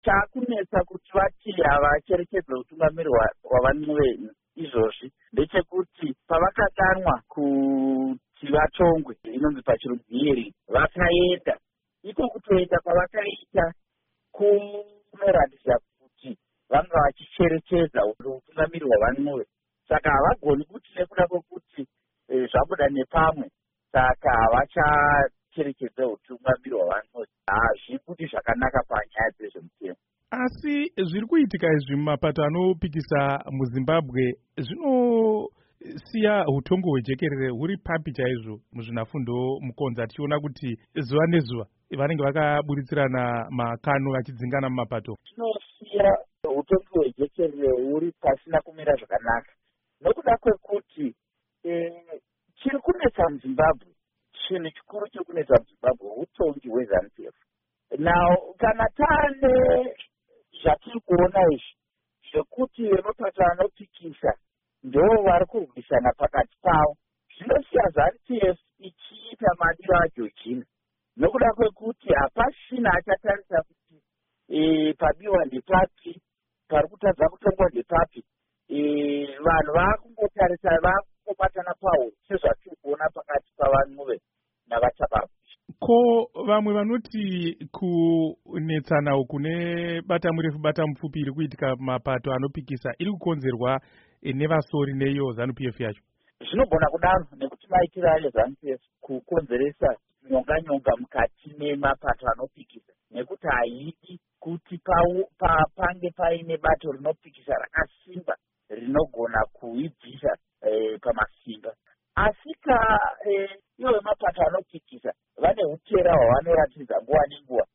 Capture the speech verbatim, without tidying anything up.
chakunetsa kuti vati havacherechedze utungamiri hwavanhuve izvozvi ndechekuti pavakadanwa kuti vatongwe inonzi pachirungu hearing vakaenda iko kutoenda kwavakaita kunoratidza kuti vanga vachicherechedza utungamiri hwavanhuve saka havagoni kuti nekuda kwekuti e, zvabuda nepamwe saka havachacherechedza utungamiri hwavanhuve hazvikuti zvakanaka panyaya dzezvemutemo. Asi zviri kuitika izvi mumapato anopikisa muZimbabwe zvinosiya utongo hwejekerere huri papi chaizvo muzvinafundo mukonza, tichiona kuti zuva nezuva vanenge vakaburitsirana makano vachidzingana mumapato. Zvinosiya utongo hwejekerere huri pasina kumira zvakanaka nokuda kwekuti e, chiri kunetsa muZimbabwe, chinhu chikuru chiri kunetsa muZimbabwe utongi hweZANU-P F. Now kana taane zvatiri kuona izvi zvekuti vemapato anopikisa ndo vari kurwisana pakati pavo, zvinosiya ZANU-P F ichiita madiro aJorgina nokuda kwekuti hapasina achatarisa kuti e, pabiwa ndepapi, pari kutadza kutongwa ndepapi. E, vanhu vakungotarisa vakungobatana pawo sezvatiri kuona pakati pavanhuve navachabavu. Ko vamwe vanoti kunetsana kune bata murefu bata mupfupi iri kuitika mapato anopikisa iri kukonzerwa nevasori neiyo ZANU-P F yacho? Zvinogona kudaro nekuti maitiro ayo ZANU-P F kukonzeresa nyonga nyonga mukati memapato anopikisa nekuti haidi kuti pa, pange paine bato rinopikisa rakasimba rinogona kuibvisa e, pamasimba. Asi ka iwo e, vemapato anopikisa vane utera hwavanoratidza nguva nenguva